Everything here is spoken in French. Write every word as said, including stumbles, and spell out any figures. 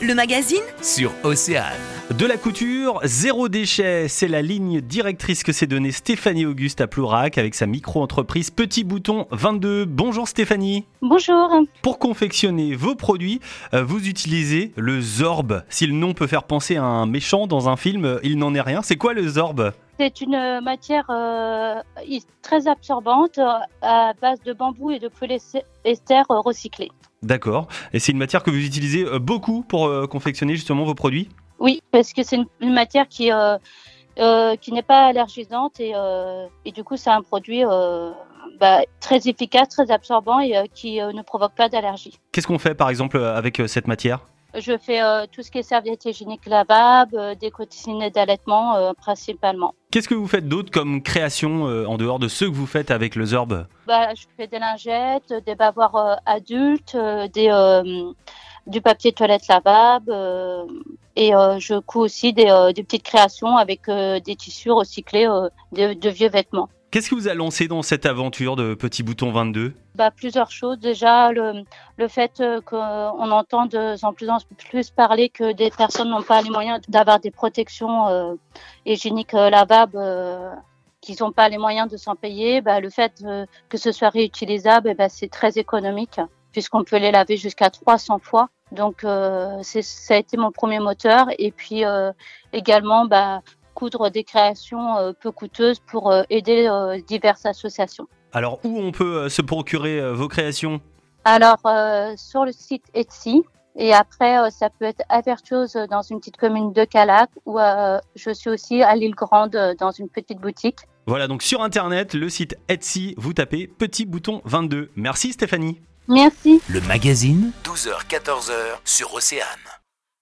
Le magazine sur Océane. De la couture, zéro déchet, c'est la ligne directrice que s'est donnée Stéphanie Auguste à Plourac avec sa micro-entreprise Petit Bouton vingt-deux. Bonjour Stéphanie. Bonjour. Pour confectionner vos produits, vous utilisez le Zorb. Si le nom peut faire penser à un méchant dans un film, il n'en est rien. C'est quoi le Zorb ? C'est une matière euh, très absorbante à base de bambou et de polyester recyclé. D'accord. Et c'est une matière que vous utilisez beaucoup pour euh, confectionner justement vos produits ? Oui, parce que c'est une, une matière qui, euh, euh, qui n'est pas allergisante et, euh, et du coup c'est un produit euh, bah, très efficace, très absorbant et euh, qui euh, ne provoque pas d'allergie. Qu'est-ce qu'on fait par exemple avec euh, cette matière ? Je fais euh, tout ce qui est serviettes hygiéniques lavables, euh, des coussinets d'allaitement euh, principalement. Qu'est-ce que vous faites d'autre comme création euh, en dehors de ceux que vous faites avec le Zorb ? Bah, je fais des lingettes, des bavoirs euh, adultes, euh, des, euh, du papier toilette lavable euh, et euh, je couds aussi des, euh, des petites créations avec euh, des tissus recyclés euh, de, de vieux vêtements. Qu'est-ce qui vous a lancé dans cette aventure de Petit Bouton vingt-deux ? Bah, plusieurs choses. Déjà, le, le fait euh, qu'on entend de en plus en plus parler que des personnes n'ont pas les moyens d'avoir des protections euh, hygiéniques euh, lavables, euh, qu'ils n'ont pas les moyens de s'en payer. Bah, le fait euh, que ce soit réutilisable, bah, c'est très économique puisqu'on peut les laver jusqu'à trois cents fois. Donc, euh, c'est, ça a été mon premier moteur. Et puis euh, également, bah, coudre des créations euh, peu coûteuses pour euh, aider euh, diverses associations. Alors, où on peut euh, se procurer euh, vos créations ? Alors, euh, sur le site Etsy, et après, euh, ça peut être à Vertueuse dans une petite commune de Calac, ou euh, je suis aussi à l'Île Grande dans une petite boutique. Voilà, donc sur Internet, le site Etsy, vous tapez Petit Bouton vingt-deux. Merci Stéphanie. Merci. Le magazine, douze heures quatorze heures sur Océane.